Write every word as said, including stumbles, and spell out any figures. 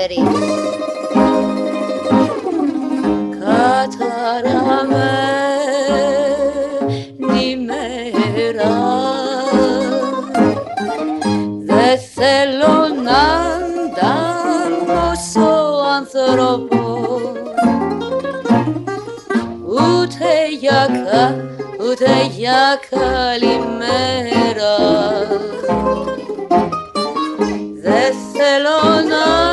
ξέρεις. Καταραμένη μέρα, δε θέλω να ανταμώσω άνθρωπο, ούτε για κα, ούτε για καλημέρα. Δε θέλω να